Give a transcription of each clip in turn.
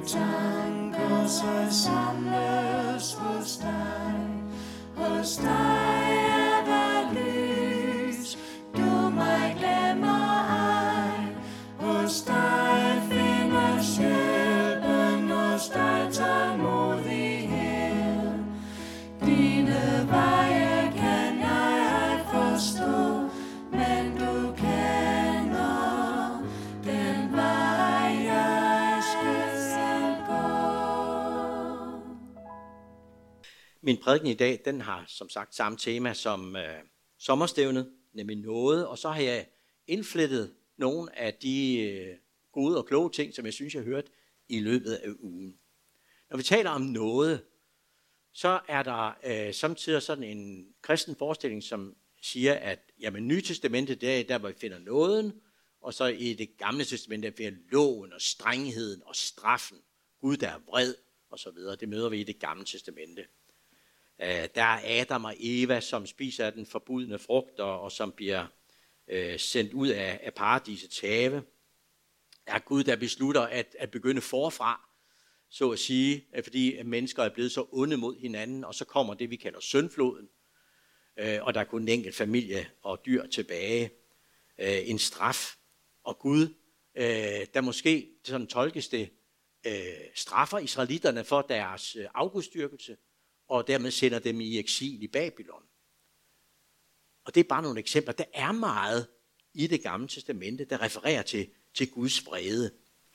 tanker sig samles hos dig. Hos dig er der lys, du mig glemmer ej. Hos dig findes hjælpen, hos dig tålmodighed. Dine veje kan jeg ej forstå, men du kender den vej, jeg skal gå. Min prædiken i dag, den har som sagt samme tema som sommerstævnet, nemlig nåde, og så har jeg indflettet nogle af de gode og kloge ting, som jeg synes, jeg har hørt i løbet af ugen. Når vi taler om nåde, så er der samtidig sådan en kristen forestilling, som siger, at jamen, Nye Testamentet, det er der, hvor vi finder nåden, og så i det gamle testament, der finder loven og strengheden og straffen. Gud, der er vred, og så videre. Det møder vi i det gamle testamente. Der er Adam og Eva, som spiser af den forbudne frugt, og som bliver sendt ud af paradisets have. Der er Gud, der beslutter at begynde forfra, så at sige, fordi mennesker er blevet så onde mod hinanden, og så kommer det, vi kalder syndfloden, og der er kun en enkelt familie og dyr tilbage. En straf. Og Gud, der måske, sådan tolkes det, straffer israelitterne for deres afgudstyrkelse, og dermed sender dem i eksil i Babylon. Og det er bare nogle eksempler. Der er meget i det gamle testamente, der refererer til Guds vrede.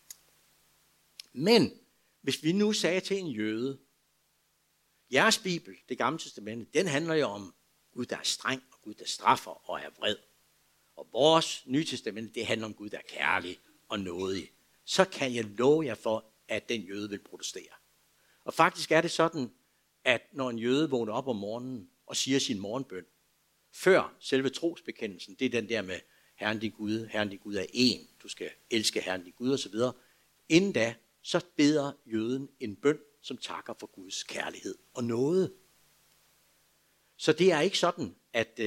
Men hvis vi nu sagde til en jøde, jeres bibel, det gamle testamente, den handler jo om Gud, der er streng, og Gud, der straffer og er vred. Og vores nye testamente, det handler om Gud, der er kærlig og nådig. Så kan jeg love jer for, at den jøde vil protestere. Og faktisk er det sådan, at når en jøde vågner op om morgenen og siger sin morgenbøn, før selve trosbekendelsen, det er den der med Herren din Gud er én, du skal elske Herren din Gud osv. Inden da, så beder jøden en bøn, som takker for Guds kærlighed og nåde. Så det er ikke sådan,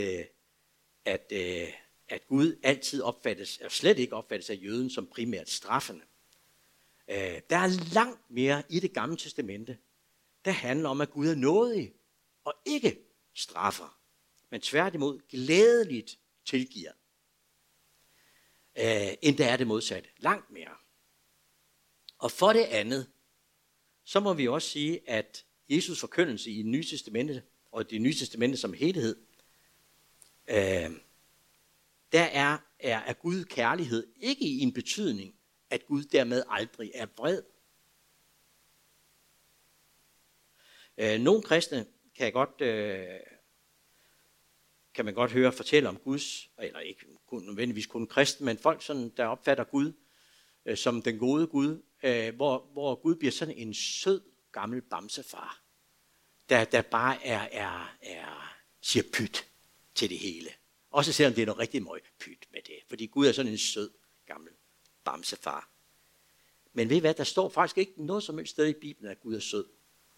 at Gud altid opfattes, eller slet ikke opfattes af jøden som primært straffende. Der er langt mere i det gamle testamente, der handler om, at Gud er nådig og ikke straffer, men tværtimod glædeligt tilgiver. End der er det modsatte. Langt mere. Og for det andet, så må vi også sige, at Jesus' forkyndelse i det nye testamente, og det nye testamente som helhed, der er Gud kærlighed ikke i en betydning, at Gud dermed aldrig er vred. Nogle kristne kan man godt høre fortælle om Guds, eller ikke nødvendigvis kun kristne, men folk, sådan, der opfatter Gud som den gode Gud, hvor Gud bliver sådan en sød, gammel bamsefar, der bare siger pyt til det hele. Også selvom det er noget rigtig møg pyt med det, fordi Gud er sådan en sød, gammel bamsefar. Men ved I hvad, der står faktisk ikke noget som helst sted i Bibelen, at Gud er sød.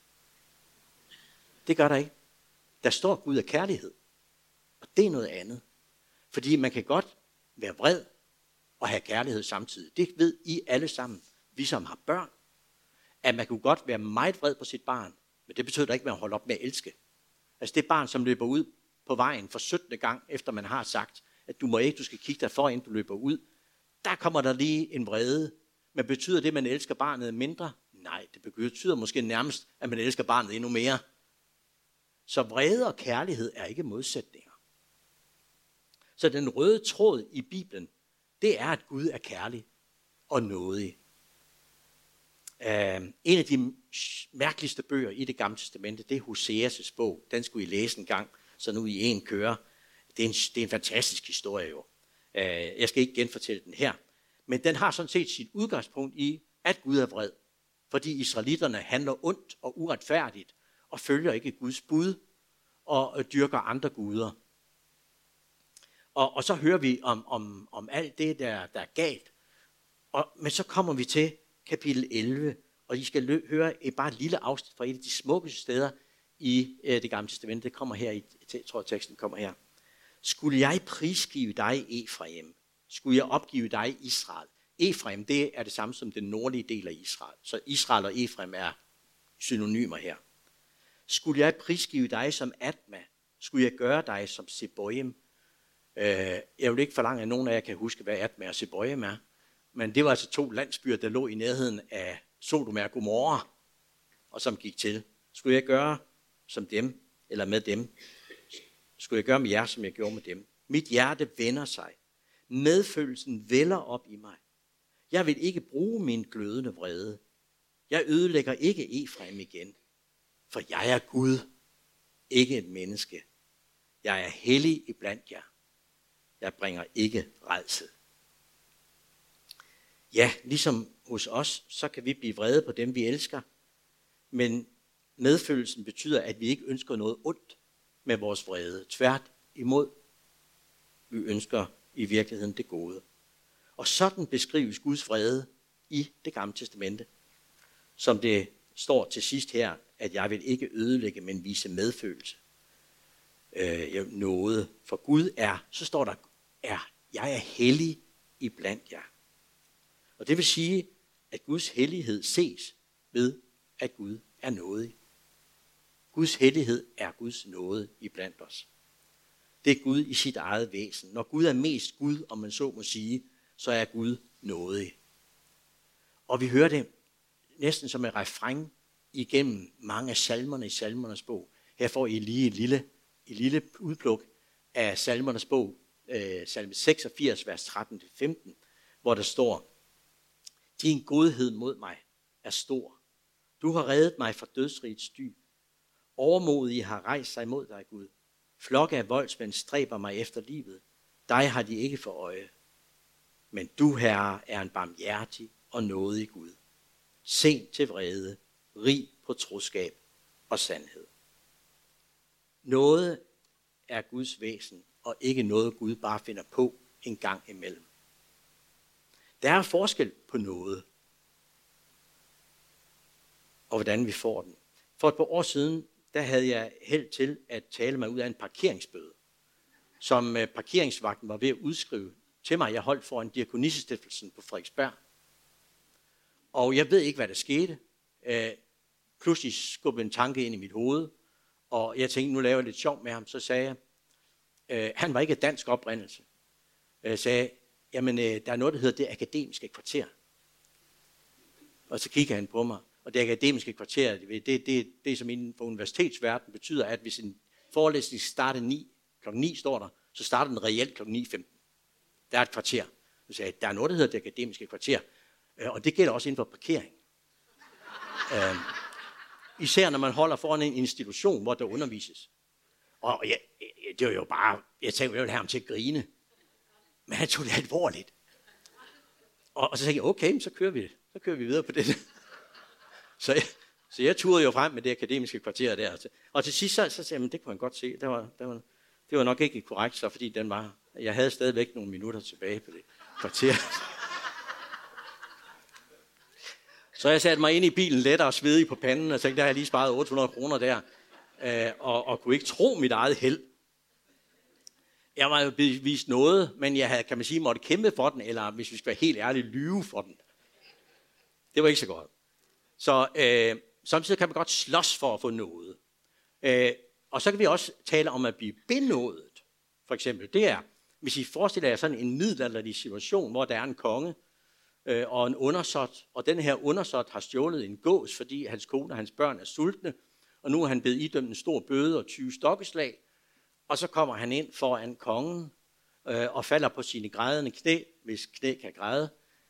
Det gør der ikke. Der står, at Gud er kærlighed. Og det er noget andet. Fordi man kan godt være vred og have kærlighed samtidig. Det ved I alle sammen, vi som har børn. At man kunne godt være meget vred på sit barn, men det betyder ikke, at man holder op med at elske. Altså det barn, som løber ud på vejen for 17. gang, efter man har sagt, at du skal kigge dig for, inden du løber ud. Der kommer der lige en vrede. Men betyder det, at man elsker barnet mindre? Nej, det betyder måske nærmest, at man elsker barnet endnu mere. Så vrede og kærlighed er ikke modsætninger. Så den røde tråd i Bibelen, det er, at Gud er kærlig og nådig. En af de mærkeligste bøger i det gamle testamente, det er Hoseas' bog. Den skulle I læse en gang, så nu I en kører. Det er en fantastisk historie jo. Jeg skal ikke genfortælle den her. Men den har sådan set sit udgangspunkt i, at Gud er vred. Fordi israelitterne handler ondt og uretfærdigt, og følger ikke Guds bud, og dyrker andre guder. Og så hører vi om alt det, der er galt. Men så kommer vi til kapitel 11, og I skal høre bare et lille afsnit fra et af de smukkeste steder i det gamle testamente. Det kommer her, jeg tror teksten kommer her. Skulle jeg prisgive dig, Efraim? Skulle jeg opgive dig, Israel? Efraim, det er det samme som den nordlige del af Israel. Så Israel og Efraim er synonymer her. Skulle jeg prisgive dig som Adma? Skulle jeg gøre dig som Seboim? Jeg vil ikke forlange, at nogen af jer kan huske, hvad Adma og Seboim er. Men det var altså 2 landsbyer, der lå i nærheden af Sodom og Gomorra, og som gik til. Skulle jeg gøre som dem, eller med dem? Skulle jeg gøre med jer, som jeg gjorde med dem? Mit hjerte vender sig. Medfølelsen vælder op i mig. Jeg vil ikke bruge min glødende vrede. Jeg ødelægger ikke Efraim igen. For jeg er Gud, ikke et menneske. Jeg er hellig iblandt jer. Jeg bringer ikke rædsel. Ja, ligesom hos os, så kan vi blive vrede på dem, vi elsker. Men medfølelsen betyder, at vi ikke ønsker noget ondt med vores vrede. Tvært imod, vi ønsker i virkeligheden det gode. Og sådan beskrives Guds vrede i Det Gamle Testamente. Som det står til sidst her, at jeg vil ikke ødelægge, men vise medfølelse. Noget. For Gud er, så står der, jeg er hellig iblandt jer. Og det vil sige, at Guds hellighed ses ved, at Gud er nådig. Guds hellighed er Guds nåde iblandt os. Det er Gud i sit eget væsen. Når Gud er mest Gud, om man så må sige, så er Gud nådig. Og vi hører det næsten som et refræn igennem mange af salmerne i Salmernes bog. Her får I lige et lille udpluk af Salmernes bog, salme 86, vers 13-15, hvor der står, din godhed mod mig er stor. Du har reddet mig fra dødsrigets dyb. Overmodige har rejst sig mod dig, Gud. Flokke af voldsmænd stræber mig efter livet. Dig har de ikke for øje. Men du, Herre, er en barmhjertig og nådig Gud. Sent til vrede, rig på troskab og sandhed. Noget er Guds væsen, og ikke noget Gud bare finder på en gang imellem. Der er forskel på noget, og hvordan vi får den. For et par år siden, der havde jeg held til at tale mig ud af en parkeringsbøde, som parkeringsvagten var ved at udskrive til mig. Jeg holdt foran Diakonissestiftelsen på Frederiksberg. Og jeg ved ikke, hvad der skete. Pludselig skubbede en tanke ind i mit hoved, og jeg tænkte, nu laver jeg lidt sjov med ham. Så sagde jeg, han var ikke af dansk oprindelse. Jeg sagde, jamen der er noget, der hedder det akademiske kvarter. Og så kigger han på mig, og det akademiske kvarter, det som inden for universitetsverdenen betyder, at hvis en forelæsning starter klokken 9 står der, så starter den reelt klokken 9:15. Der er et kvarter. Så sagde jeg, der er noget, der hedder det akademiske kvarter, og det gælder også inden for parkering. Især når man holder foran en institution, hvor der undervises. Og det var jo bare, jeg tænkte, jeg ville have ham til at grine. Men han tog det alvorligt. Og så tænkte jeg, okay, så kører vi videre på det. Så jeg turede jo frem med det akademiske kvarter der. Og til sidst så sagde jeg, men det kunne han godt se. Det var nok ikke korrekt, så fordi jeg havde stadigvæk nogle minutter tilbage på det kvarter. Så jeg satte mig ind i bilen lettere og svedig på panden, og tænkte, der har jeg lige sparet 800 kroner der, og kunne ikke tro mit eget held. Jeg var jo bevist noget, men jeg havde, kan man sige, måtte kæmpe for den, eller hvis vi skal være helt ærlige, lyve for den. Det var ikke så godt. Så samtidig kan man godt slås for at få noget. Og så kan vi også tale om at blive benådet. For eksempel, det er, hvis I forestiller jer sådan en middelalderlig situation, hvor der er en konge og en undersåt, og den her undersåt har stjålet en gås, fordi hans kone og hans børn er sultne, og nu er han blevet idømt en stor bøde og 20 stokkeslag, og så kommer han ind foran kongen og falder på sine grædende knæ, hvis knæ kan græde,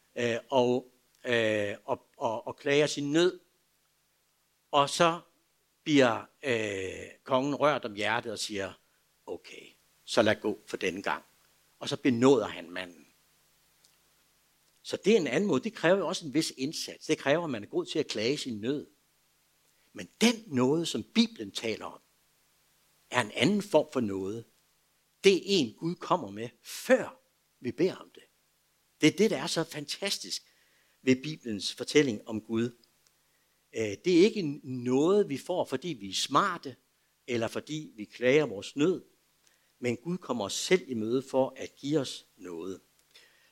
og klager sin nød. Og så bliver kongen rørt om hjertet og siger, okay, så lad gå for denne gang. Og så benåder han manden. Så det er en anden måde. Det kræver jo også en vis indsats. Det kræver, at man er god til at klage sin nød. Men den nåde, som Bibelen taler om, er en anden form for nåde. Det er en, Gud kommer med, før vi beder om det. Det er det, der er så fantastisk ved Bibelens fortælling om Gud. Det er ikke noget, vi får, fordi vi er smarte, eller fordi vi klager vores nød, men Gud kommer os selv i møde for at give os noget.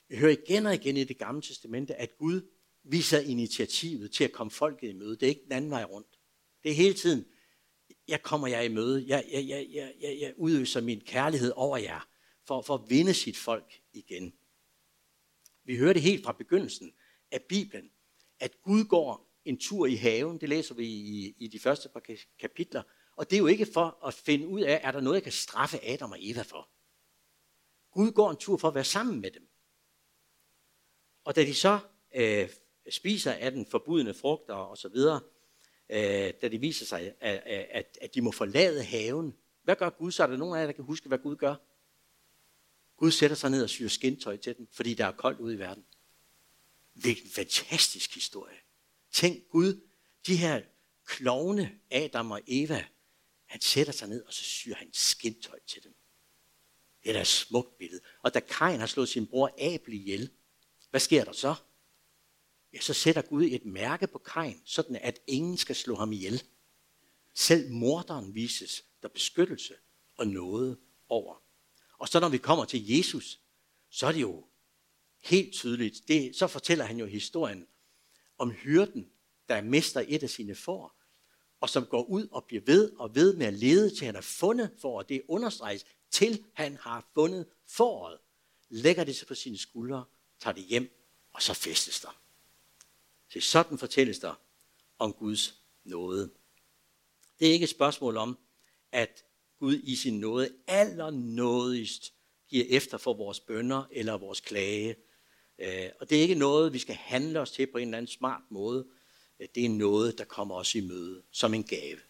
Vi hører igen og igen i Det Gamle Testamente, at Gud viser initiativet til at komme folket i møde. Det er ikke den anden vej rundt. Det er hele tiden, jeg kommer jer i møde. Jeg udøser min kærlighed over jer, for at vinde sit folk igen. Vi hører det helt fra begyndelsen af Bibelen, at Gud går en tur i haven. Det læser vi i de første par kapitler. Og det er jo ikke for at finde ud af, er der noget, jeg kan straffe Adam og Eva for. Gud går en tur for at være sammen med dem. Og da de så spiser af den forbudne frugter og så videre, da det viser sig, at de må forlade haven, hvad gør Gud så? Er der nogen af jer, der kan huske, hvad Gud gør? Gud sætter sig ned og syr skindtøj til dem, fordi der er koldt ude i verden. Hvilken fantastisk historie. Tænk Gud, de her klovne Adam og Eva, han sætter sig ned, og så syr han skindtøj til dem. Det er da et smukt billede. Og da Kain har slået sin bror Abel ihjel, hvad sker der så? Ja, så sætter Gud et mærke på Kain, sådan at ingen skal slå ham ihjel. Selv morderen vises der beskyttelse og nåde over. Og så når vi kommer til Jesus, så er det jo helt tydeligt. Så fortæller han jo historien om hyrden, der mister et af sine får, og som går ud og bliver ved med at lede, til han har fundet fåret. Det understreges, til han har fundet fåret. Lægger det sig på sine skuldre, tager det hjem, og så festes der. Så sådan fortælles der om Guds nåde. Det er ikke et spørgsmål om, at Gud i sin nåde allernådigst giver efter for vores bønner eller vores klage. Og det er ikke noget, vi skal handle os til på en eller anden smart måde. Det er noget, der kommer os i møde som en gave.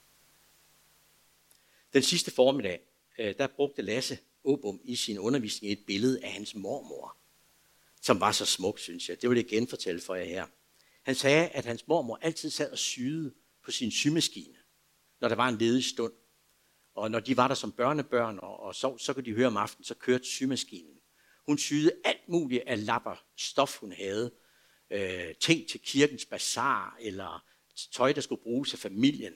Den sidste formiddag, der brugte Lasse Åbom i sin undervisning et billede af hans mormor, som var så smuk, synes jeg. Det vil jeg genfortælle for jer her. Han sagde, at hans mormor altid sad og syede på sin symaskine, når der var en ledig stund. Og når de var der som børnebørn og sov, så kunne de høre om aftenen, så kørte symaskinen. Hun syede alt muligt af lapper stof, hun havde. Ting til kirkens bazar, eller tøj, der skulle bruges af familien.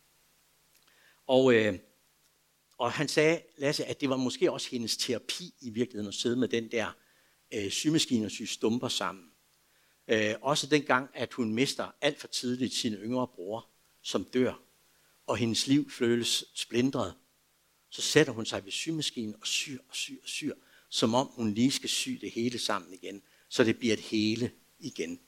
Og han sagde, Lasse, at det var måske også hendes terapi i virkeligheden, at sidde med den der symaskine og sy stumper sammen. Også dengang, at hun mister alt for tidligt sin yngre bror, som dør, og hendes liv føles splintret, så sætter hun sig ved symaskinen og syr, som om hun lige skal sy det hele sammen igen, så det bliver et hele igen.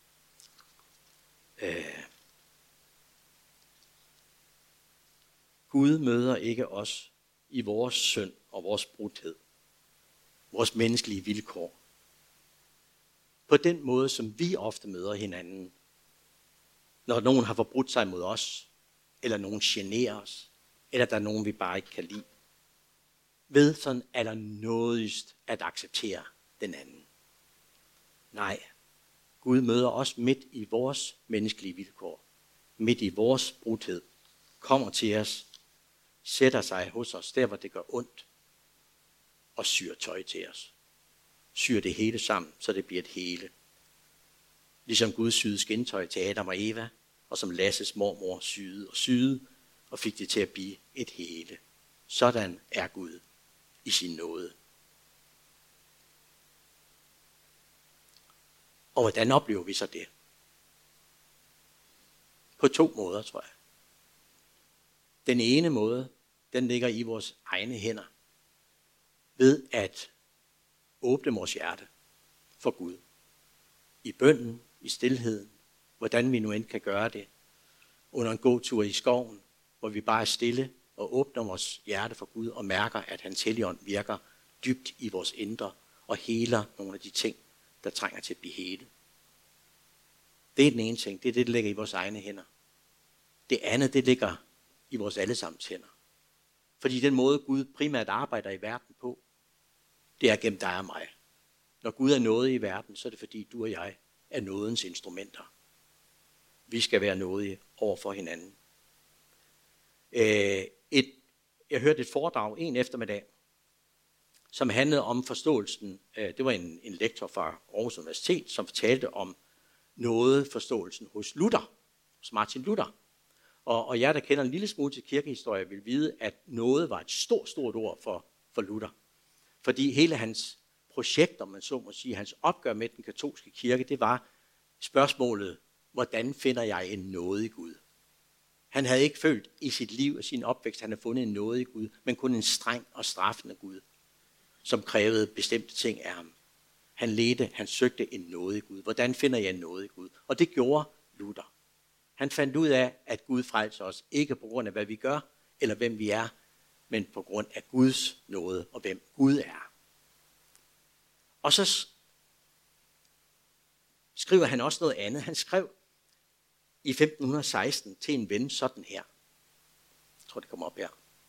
Gud møder ikke os i vores synd og vores brudhed, vores menneskelige vilkår, på den måde, som vi ofte møder hinanden, når nogen har forbrudt sig mod os, eller nogen generer os, eller der er nogen, vi bare ikke kan lide. Ved sådan allernådigst at acceptere den anden. Nej, Gud møder os midt i vores menneskelige vilkår, midt i vores brudhed, kommer til os, sætter sig hos os, der hvor det gør ondt, og syr tøj til os. Syr det hele sammen, så det bliver et hele. Ligesom Gud syede skindtøj til Adam og Eva, og som Lasses mormor syede, og fik det til at blive et hele. Sådan er Gud i sin nåde. Og hvordan oplever vi så det? På 2 måder, tror jeg. Den ene måde, den ligger i vores egne hænder. Ved at åbne vores hjerte for Gud. I bønnen, i stilheden, hvordan vi nu end kan gøre det. Under en gåtur i skoven, hvor vi bare er stille og åbner vores hjerte for Gud og mærker, at hans Helligånd virker dybt i vores indre og heler nogle af de ting, der trænger til at blive helet. Det er den ene ting. Det er det, der ligger i vores egne hænder. Det andet, det ligger i vores allesammens hænder. Fordi den måde, Gud primært arbejder i verden på, det er gennem dig og mig. Når Gud er nådig i verden, så er det fordi du og jeg er nådens instrumenter. Vi skal være nådige over for hinanden. Jeg hørte et foredrag en eftermiddag, som handlede om forståelsen. Det var en lektor fra Aarhus Universitet, som fortalte om nådeforståelsen hos Luther, hos Martin Luther. Og jeg, der kender en lille smule til kirkehistorie, vil vide, at nåde var et stort ord for Luther. Fordi hele hans projekt, om man så må sige, hans opgør med den katolske kirke, det var spørgsmålet, hvordan finder jeg en nådig Gud? Han havde ikke følt i sit liv og sin opvækst, han havde fundet en nådig Gud, men kun en streng og straffende Gud, som krævede bestemte ting af ham. Han søgte en nådig Gud. Hvordan finder jeg en nådig Gud? Og det gjorde Luther. Han fandt ud af, at Gud frelser os, ikke på grund af, hvad vi gør, eller hvem vi er, men på grund af Guds nåde og hvem Gud er. Og så skriver han også noget andet. Han skrev i 1516 til en ven sådan her. Jeg tror, det kommer op her.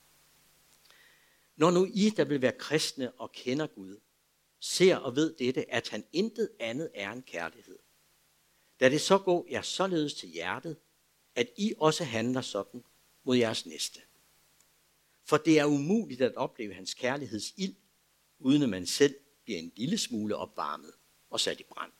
Når nu I, der vil være kristne og kender Gud, ser og ved dette, at han intet andet er end kærlighed. Da det så går jer således til hjertet, at I også handler sådan mod jeres næste. For det er umuligt at opleve hans kærlighedsild, uden at man selv bliver en lille smule opvarmet og sat i brand.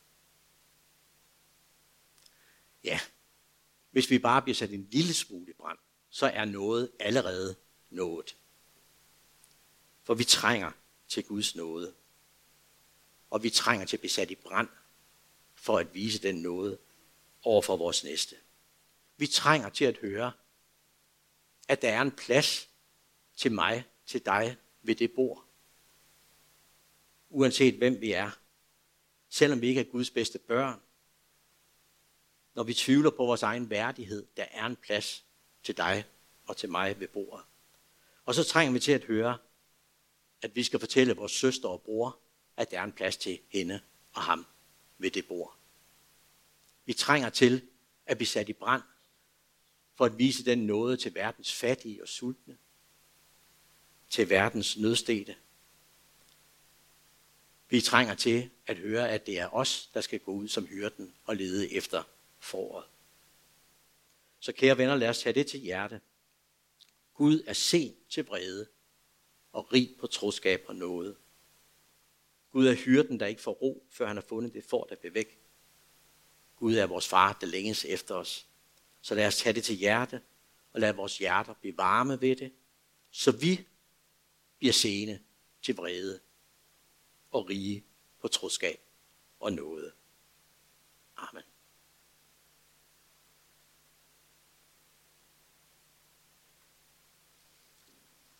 Ja, hvis vi bare bliver sat en lille smule i brand, så er noget allerede nået. For vi trænger til Guds nåde. Og vi trænger til at blive sat i brand for at vise den nåde over for vores næste. Vi trænger til at høre, at der er en plads til mig, til dig ved det bord. Uanset hvem vi er. Selvom vi ikke er Guds bedste børn. Når vi tvivler på vores egen værdighed, der er en plads til dig og til mig ved bordet. Og så trænger vi til at høre, at vi skal fortælle vores søster og bror, at der er en plads til hende og ham ved det bord. Vi trænger til at blive sat i brand for at vise den nåde til verdens fattige og sultne, til verdens nødstedte. Vi trænger til at høre, at det er os, der skal gå ud som hyrden og lede efter foråret. Så kære venner, lad os tage det til hjerte. Gud er sen til vrede og rig på troskab og nåde. Gud er hyrden, der ikke får ro, før han har fundet det får, der bliver væk. Gud er vores far, der længes efter os. Så lad os tage det til hjerte, og lad vores hjerter blive varme ved det, så vi bliver sene til vrede og rige på troskab og nåde. Amen.